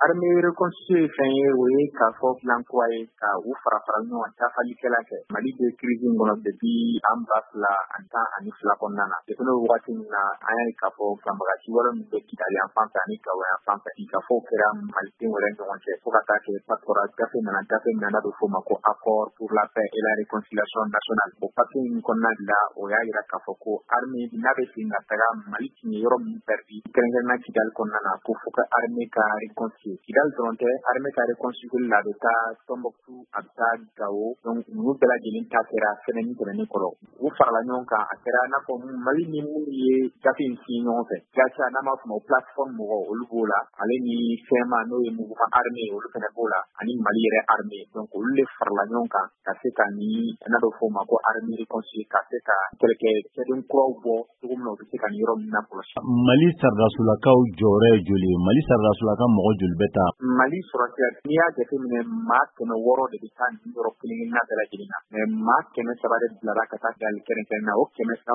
armée reconstituée fɛn ye o ye k'a fɔ filankuwa ye ka u fara fara ɲɔgɔn dafalikɛla kɛ Mali bɛ crise in kɔnɔ depuis an 2012 kɔnɔna na depuis n'o wagati min na an y'a ye k'a fɔ banbagaci wɛrɛ min bɛ Kidali yan fan fɛ ani Gao yan fan fɛ ka fɔ kɛra malidenw yɛrɛ ɲɔgɔn cɛ fo ka taa kɛ passport gafe nana n'a bɛ f'o ma ko accord pour la paix et la réconciliation nationale o papier in kɔnɔna de la o y'a jira k'a fɔ ko armée n'a bɛ segin ka taga Mali tun ye yɔrɔ min perdu kɛrɛnkɛrɛnna Kidali kɔnɔna na ko fo ka armée ka réconcilier Kidali dɔrɔn tɛ armée ka réconcilier la a bɛ taa Tombouctou a bɛ taa Gao donc ninnu bɛɛ lajɛlen ta kɛra semaine tɛmɛnen kɔrɔ u farala ɲɔgɔn kan a kɛra n'a fɔ Mali ni minnu ye gafe in signé ɲɔgɔn fɛ Gacha n'a b'a fɔ o plateforme mɔgɔ olu b'o la ale ni CMA n'o ye mouvement armé olu fana b'o la ani Mali yɛrɛ armée donc olu de farala ɲɔgɔn kan ka se ka ni n'a bɛ f'o ma ko armée réconcilier ka se ka kɛlɛkɛden kuraw bɔ cogo min na u bɛ se ka nin yɔrɔ min na kɔlɔsi. Mali saridasolakaw jɔyɔrɔ ye joli ye Mali saridasolaka mɔgɔ joli bɛ taa Mali sɔrɔsira n'i y'a jateminɛ maa 600 de bɛ taa nin yɔrɔ kelen-kelenna bɛɛ lajɛlen na mais maa 300 de bilara ka taa Kidali kɛrɛnkɛrɛn na o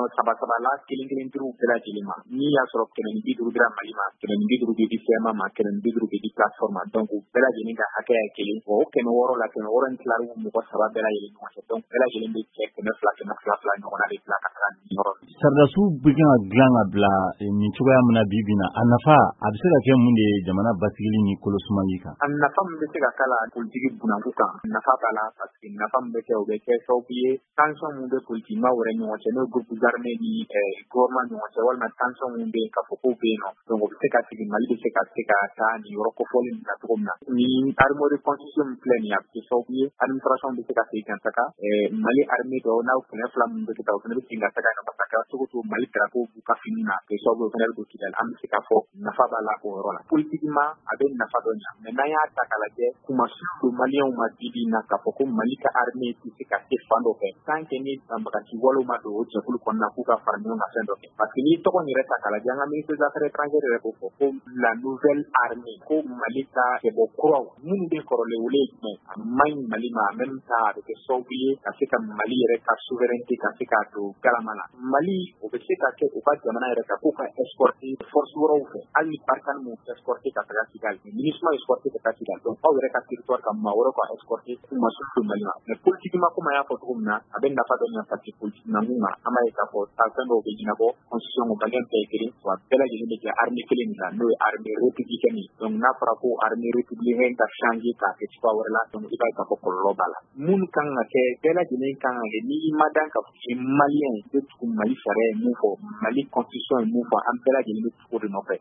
300 la kelen-kelen diriw bɛɛ lajɛlen ma n'i y'a sɔrɔ 150 dira Mali ma 150 bɛ di CMA ma 150 bɛ di plateforme ma donc u bɛɛ lajɛlen ka hakɛ ye kelen o 600 la 600 in tilara mɔgɔ 3 bɛɛ lajɛlen ɲɔgɔn cɛ donc bɛɛ lajɛlen bɛ cɛ 200 ɲɔgɔnna de bila ka taga nin yɔrɔ la. Saridasiw bɛ kan ka dilan ka bila nin cogoya min na bi bi in na a nafa a bɛ se ka kɛ mun de ye jamana basigili ni kolosumali kan. A nafa min bɛ se ka k'a la politique bunanku kan nafa b'a la parce que nafa min bɛ kɛ o bɛ kɛ sababu ye tension min bɛ politiciens wɛrɛ ɲɔgɔn cɛ n'o groupes armés ni gouvernement ɲɔgɔn cɛ walima tension min bɛ yen k'a fɔ k'o bɛ yen nɔ donc o bɛ se ka sigi Mali bɛ se ka taa nin yɔrɔ kofɔli nin na cogo min na ni armée reconstitution min filɛ nin ye a bɛ kɛ sababu ye administration bɛ se ka segin ka taga Mali armée dɔw n'aw 200 min bɛ kɛ o fana bɛ segin ka taga yen parce que a cogo to Mali drapeau b'u ka fini na kɛ sababu ye o fana bɛ don Kidali an bɛ se k'a fɔ nafa b'a la o yɔrɔ la politiquement a bɛ nafa dɔ ɲa mais n'an y'a ta k'a lajɛ kuma sugu Maliens ma bi bi in na k'a fɔ ko Mali ka armée tɛ se ka se fan dɔ fɛ tant que ni banbagaci walew ma don o jɛkulu kɔnɔna k'u ka fara ɲɔgɔn kan fɛn dɔ kɛ parce que n'i tɔgɔ in yɛrɛ ta k'a lajɛ an ka ministre des affaires étrangères yɛrɛ b'o fɔ ko la nouvelle armée ko Mali ka kɛbɔ kuraw minnu bɛ kɔrɔlen olu ye jumɛn a man ɲi Mali ma en même temps a bɛ kɛ sababu ye ka se ka Mali yɛrɛ ka souveraineté ka se k'a don galama la Mali o bɛ se ka kɛ u ka jamana yɛrɛ kan k'u ka exporter force wɛrɛw fɛ hali ni Barkhane m'u exporter ka taga Kidali MINUSMA exporter ka taa Kidali donc aw yɛrɛ ka territoire kan maa wɛrɛ ka exporter k'u ma surtout Mali ma mais politiquement comme an y'a fɔ cogo min na a bɛ nafa dɔ ɲa parce que politiquement mun ma an b'a ye k'a fɔ fɛn dɔw bɛ ɲɛnabɔ constitution ko Malien bɛɛ ye kelen wa bɛɛ lajɛlen bɛ kɛ armée kelen de la n'o ye armée républicaine donc n'a fɔra ko armée républicaine ka changer k'a kɛ cogoya wɛrɛ la donc i b'a ye k'a fɔ kɔlɔlɔ b'a la mun kan ka kɛ bɛɛ lajɛlen kan ka kɛ n'i ma dan ka fɔ Malien bɛ tugu Mali sariya ye mun fɔ Mali constitution ye mun fɔ an bɛɛ lajɛlen bɛ tugu o de nɔfɛ